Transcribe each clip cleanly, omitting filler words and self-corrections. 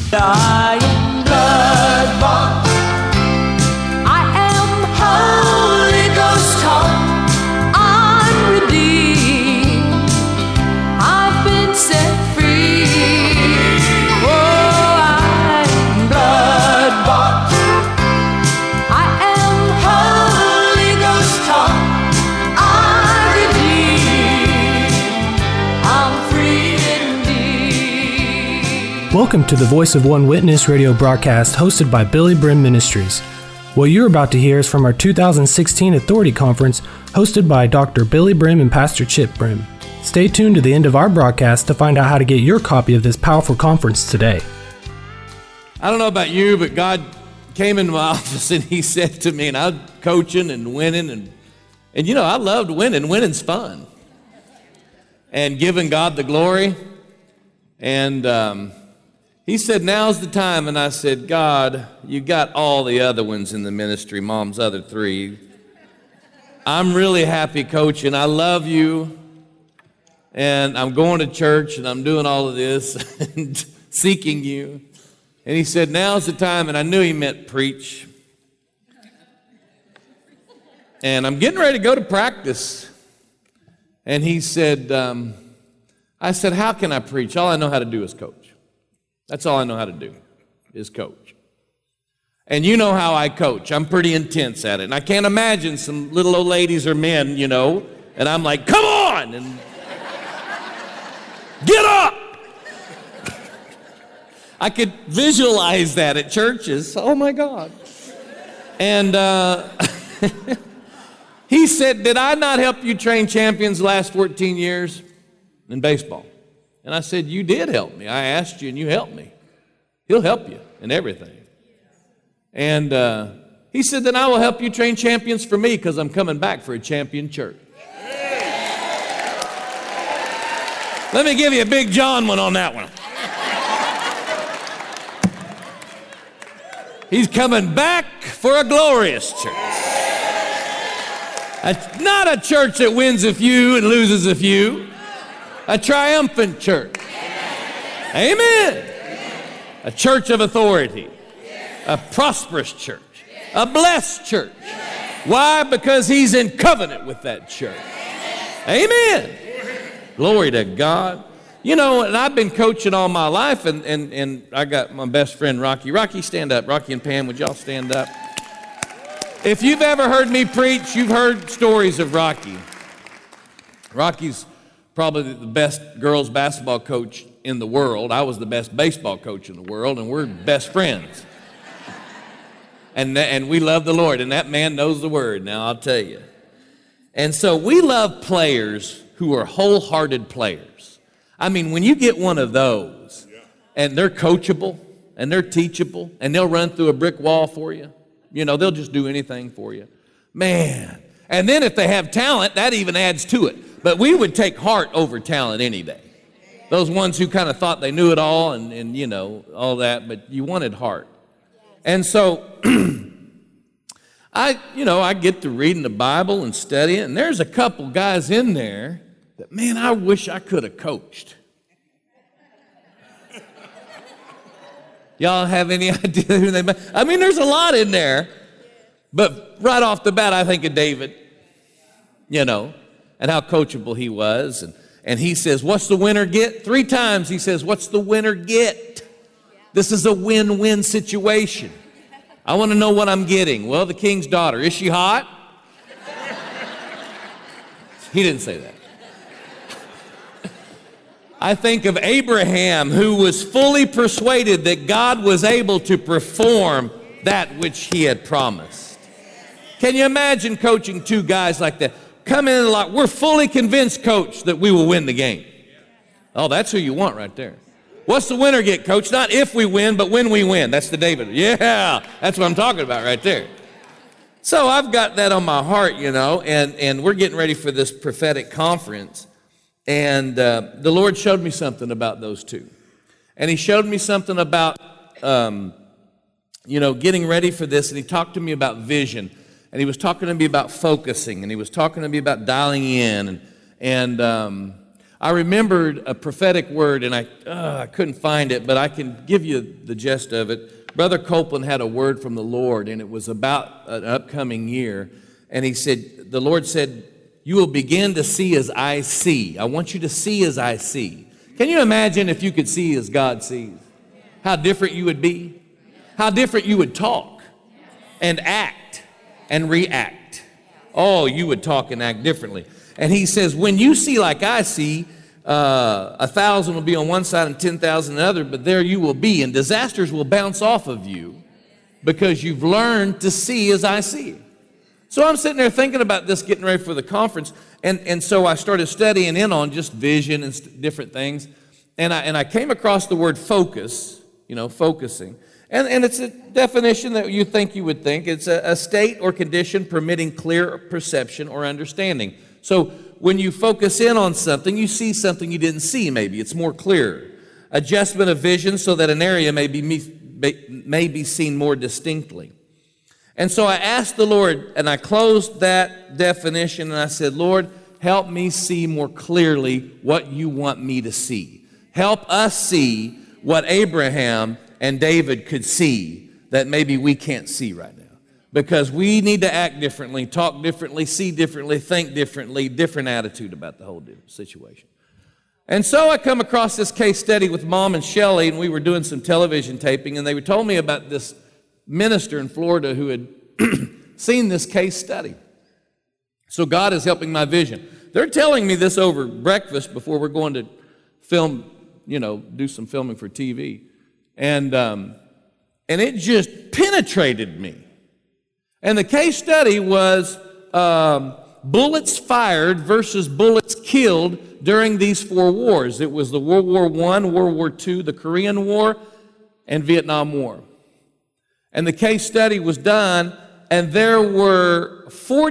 I am blood-bought. I am Holy Ghost taught. I'm redeemed. I've been set free. Oh, I am blood-bought. I am Holy Ghost taught. I'm redeemed. I'm free indeed. Welcome to the Voice of One Witness radio broadcast hosted by Billy Brim Ministries. What you're about to hear is from our 2016 Authority Conference hosted by Dr. Billy Brim and Pastor Chip Brim. Stay tuned to the end of our broadcast to find out how to get your copy of this powerful conference today. I don't know about you, but God came into my office and He said to me, and I was coaching and winning, and you know, I loved winning. Winning's fun. And giving God the glory. And He said, now's the time. And I said, God, you got all the other ones in the ministry, Mom's other three. I'm really happy coaching. I love you. And I'm going to church and I'm doing all of this and seeking you. And He said, now's the time. And I knew He meant preach. And I'm getting ready to go to practice. And He said, I said, how can I preach? All I know how to do is coach. That's all I know how to do, is coach. And you know how I coach. I'm pretty intense at it. And I can't imagine some little old ladies or men, you know, and I'm like, come on, and get up. I could visualize that at churches. Oh, my God. And He said, did I not help you train champions the last 14 years in baseball? And I said, you did help me. I asked you and you helped me. He'll help you in everything. And He said, then I will help you train champions for me because I'm coming back for a champion church. Let me give you a Big John one on that one. He's coming back for a glorious church. Not a church that wins a few and loses a few. A triumphant church. Amen. A church of authority. A prosperous church. A blessed church. Why? Because He's in covenant with that church. Amen. Glory to God. You know, and I've been coaching all my life, and I got my best friend Rocky. Rocky, stand up. Rocky and Pam, would y'all stand up? If you've ever heard me preach, you've heard stories of Rocky. Rocky's probably the best girls basketball coach in the world. I was the best baseball coach in the world, and we're best friends. And we love the Lord, and that man knows the word, now I'll tell you. And so we love players who are wholehearted players. I mean, when you get one of those, and they're coachable, and they're teachable, and they'll run through a brick wall for you, you know, they'll just do anything for you. Man. And then if they have talent, that even adds to it. But we would take heart over talent any day. Those ones who kind of thought they knew it all and you know, all that, but you wanted heart. And so I get to reading the Bible and studying, and there's a couple guys in there that, man, I wish I could have coached. Y'all have any idea who they might? I mean, there's a lot in there, but right off the bat, I think of David, you know, and how coachable he was. And he says, what's the winner get? 3 times he says, what's the winner get? This is a win-win situation. I want to know what I'm getting. Well, the king's daughter, is she hot? He didn't say that. I think of Abraham, who was fully persuaded that God was able to perform that which He had promised. Can you imagine coaching 2 guys like that? Come in and like, we're fully convinced, coach, that we will win the game. Oh, that's who you want right there. What's the winner get, coach? Not if we win, but when we win. That's the David. Yeah, that's what I'm talking about right there. So I've got that on my heart, you know, and we're getting ready for this prophetic conference. And the Lord showed me something about those 2. And He showed me something about, getting ready for this. And He talked to me about vision. And He was talking to me about focusing. And He was talking to me about dialing in. And I remembered a prophetic word, and I couldn't find it, but I can give you the gist of it. Brother Copeland had a word from the Lord, and it was about an upcoming year. And he said, the Lord said, you will begin to see as I see. I want you to see as I see. Can you imagine if you could see as God sees? How different you would be? How different you would talk and act and react. Oh, you would talk and act differently. And he says, when you see like I see, 1,000 will be on one side and 10,000 on the other, but there you will be, and disasters will bounce off of you because you've learned to see as I see. So I'm sitting there thinking about this, getting ready for the conference, and so I started studying in on just vision and different things, and I came across the word focus, focusing. And it's a definition that you think you would think. It's a state or condition permitting clear perception or understanding. So when you focus in on something, you see something you didn't see maybe. It's more clear. Adjustment of vision so that an area may be seen more distinctly. And so I asked the Lord, and I closed that definition, and I said, Lord, help me see more clearly what you want me to see. Help us see what Abraham and David could see that maybe we can't see right now. Because we need to act differently, talk differently, see differently, think differently, different attitude about the whole situation. And so I come across this case study with Mom and Shelley, and we were doing some television taping, and they told me about this minister in Florida who had seen this case study. So God is helping my vision. They're telling me this over breakfast before we're going to film, do some filming for TV. And it just penetrated me. And the case study was bullets fired versus bullets killed during these 4 wars. It was the World War I, World War II, the Korean War, and Vietnam War. And the case study was done, and there were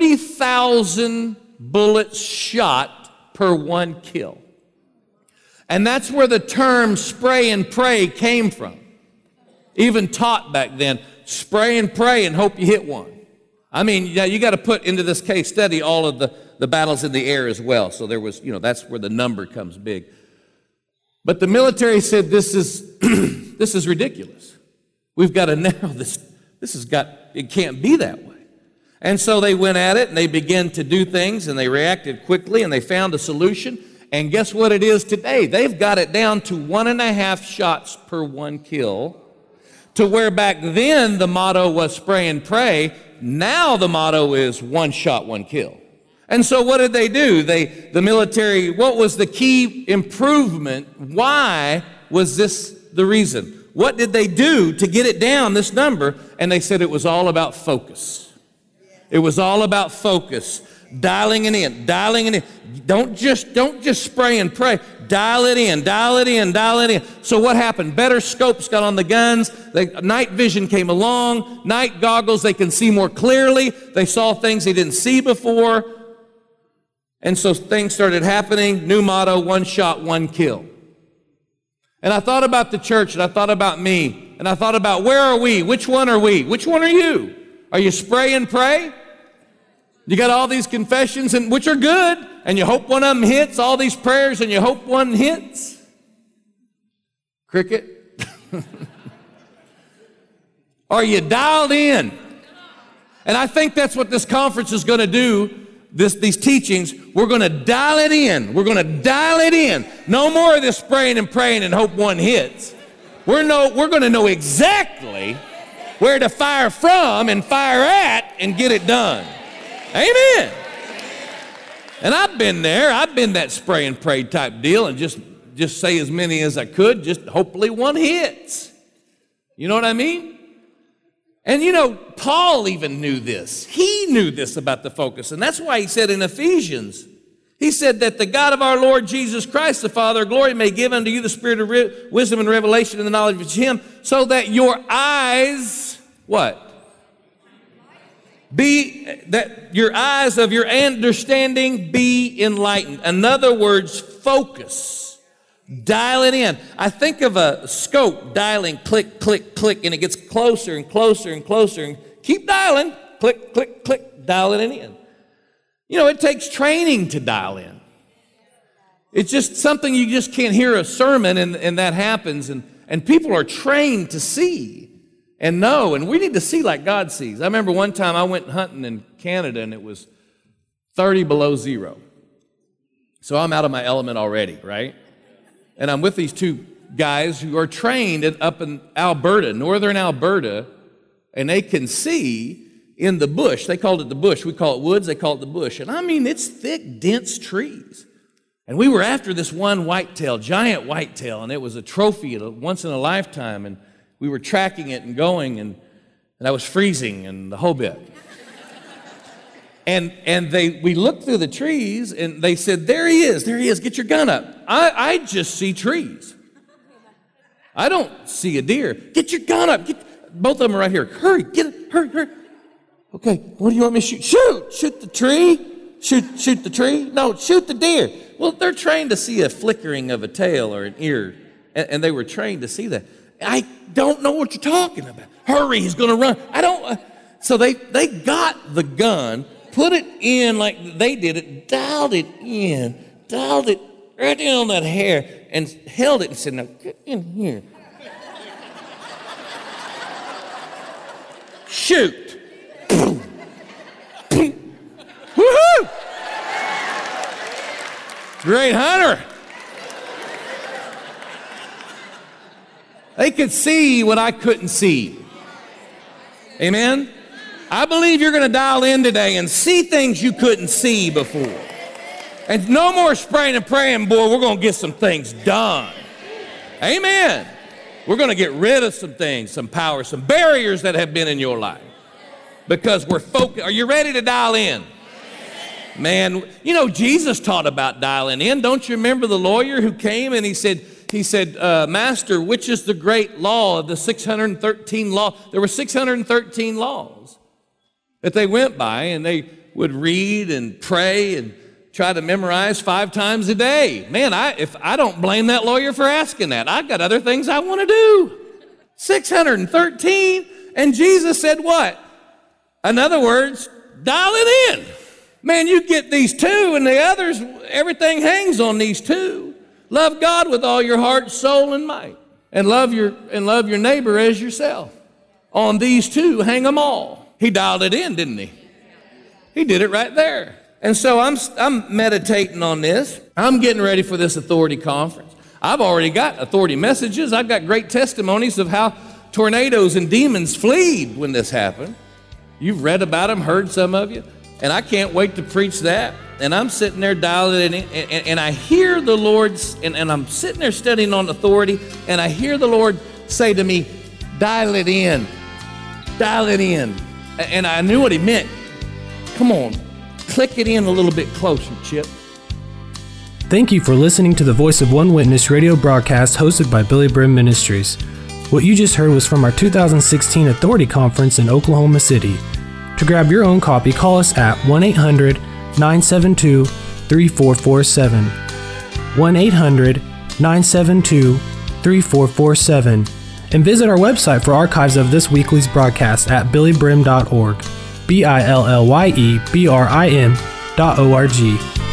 40,000 bullets shot per 1 kill. And that's where the term spray and pray came from. Even taught back then, spray and pray and hope you hit one. I mean, you got to put into this case study all of the battles in the air as well. So there was, that's where the number comes big. But the military said this is ridiculous. We've got to narrow this. It can't be that way. And so they went at it and they began to do things and they reacted quickly and they found a solution. And guess what it is today? They've got it down to 1.5 shots per 1 kill. To where back then the motto was spray and pray, now the motto is 1 shot, 1 kill. And so what did they do? The military, what was the key improvement? Why was this the reason? What did they do to get it down, this number? And they said it was all about focus. It was all about focus. Dialing it in. Don't just spray and pray. Dial it in. So what happened? Better scopes got on the guns. Night vision came along. Night goggles, they can see more clearly. They saw things they didn't see before. And so things started happening. New motto, 1 shot, 1 kill. And I thought about the church, and I thought about me, and I thought about where are we? Which one are we? Which one are you? Are you spray and pray? You got all these confessions, and which are good, and you hope one of them hits, all these prayers, and you hope one hits? Cricket? Are you dialed in? And I think that's what this conference is going to do, these teachings. We're going to dial it in. We're going to dial it in. No more of this spraying and praying and hope one hits. We're going to know exactly where to fire from and fire at and get it done. Amen. And I've been there. I've been that spray and pray type deal and just say as many as I could, just hopefully one hits. You know what I mean? And Paul even knew this. He knew this about the focus. And that's why he said in Ephesians, he said that the God of our Lord Jesus Christ, the Father of glory, may give unto you the spirit of wisdom and revelation and the knowledge of him, so that your eyes, what? That your eyes of your understanding be enlightened. In other words, focus. Dial it in. I think of a scope dialing, click, click, click, and it gets closer and closer and closer. And keep dialing, click, click, click, dial it in. It takes training to dial in. It's just something you just can't hear a sermon and that happens. And people are trained to see and know. And we need to see like God sees. I remember one time I went hunting in Canada and it was 30 below zero. So I'm out of my element already, right? And I'm with these two guys who are trained up in Alberta, northern Alberta, and they can see in the bush. They called it the bush. We call it woods. They call it the bush. And I mean, it's thick, dense trees. And we were after this one whitetail, giant whitetail, and it was a trophy once in a lifetime. And we were tracking it and going, and I was freezing and the whole bit. And we looked through the trees, and they said, there he is, get your gun up. I just see trees. I don't see a deer. Get your gun up. Both of them are right here. Hurry, hurry. Okay, what do you want me to shoot? Shoot the tree? Shoot the tree? No, shoot the deer. Well, they're trained to see a flickering of a tail or an ear, and they were trained to see that. I don't know what you're talking about. Hurry, he's going to run. So they got the gun, put it in like they did it, dialed it right in on that hair, and held it and said, now get in here. Shoot. Woohoo! Great hunter. They could see what I couldn't see. Amen? I believe you're going to dial in today and see things you couldn't see before. And no more spraying and praying, boy, we're going to get some things done. Amen. We're going to get rid of some things, some power, some barriers that have been in your life. Because we're focused. Are you ready to dial in? Man, you know, Jesus taught about dialing in. Don't you remember the lawyer who came and he said, Master, which is the great law of the 613 law? There were 613 laws that they went by, and they would read and pray and try to memorize 5 times a day. Man, I don't blame that lawyer for asking that. I've got other things I want to do. 613, and Jesus said what? In other words, dial it in. Man, you get these 2 and the others, everything hangs on these 2. Love God with all your heart, soul, and might. And love your neighbor as yourself. On these 2, hang them all. He dialed it in, didn't he? He did it right there. And so I'm meditating on this. I'm getting ready for this authority conference. I've already got authority messages. I've got great testimonies of how tornadoes and demons fled when this happened. You've read about them, heard some of you. And I can't wait to preach that. And I'm sitting there dialing it in, and I hear the Lord's, and I'm sitting there studying on authority, and I hear the Lord say to me, dial it in. And I knew what he meant. Come on, click it in a little bit closer, Chip. Thank you for listening to the Voice of One Witness radio broadcast hosted by Billy Brim Ministries. What you just heard was from our 2016 Authority Conference in Oklahoma City. To grab your own copy, call us at 1-800-972-3447. 1-800-972-3447. And visit our website for archives of this weekly's broadcast at billybrim.org. BILLYEBRIM.org.